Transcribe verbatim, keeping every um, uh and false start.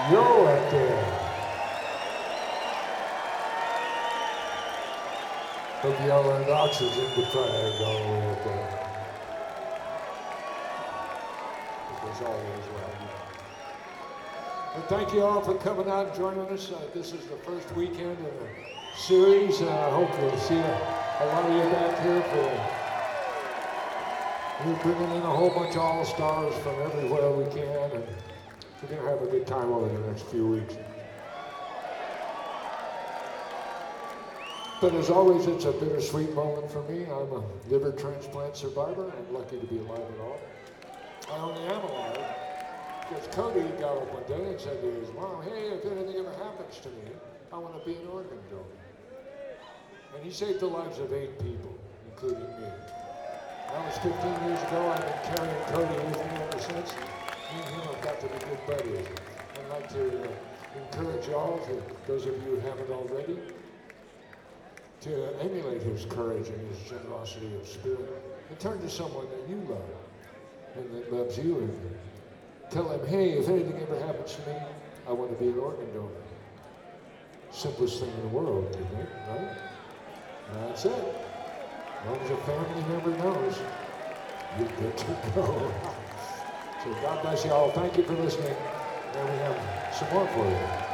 Yo up there. Hope y'all earned oxygen to try to go all the way up there. As always, well. But thank you all for coming out and joining us. Uh, this is the first weekend of the series. Uh, I hope we'll see a, a lot of you back here for. We're bringing in a whole bunch of all-stars from everywhere we can, and we're going to have a good time over the next few weeks. But as always, it's a bittersweet moment for me. I'm a liver transplant survivor. I'm lucky to be alive at all. I only am alive because Cody got up one day and said to his mom, hey, if anything ever happens to me, I want to be an organ donor. And he saved the lives of eight people, including me. That was fifteen years ago. I've been carrying Cody with me ever since. Me and him have got to be good buddies. I'd like to uh, encourage y'all, to those of you who haven't already, to emulate his courage and his generosity of spirit and turn to someone that you love and that loves you and tell them, hey, if anything ever happens to me, I want to be an organ donor. Simplest thing in the world, you think, right? That's it. As long as a family member knows, you're good to go. So God bless you all. Thank you for listening. And we have some more for you.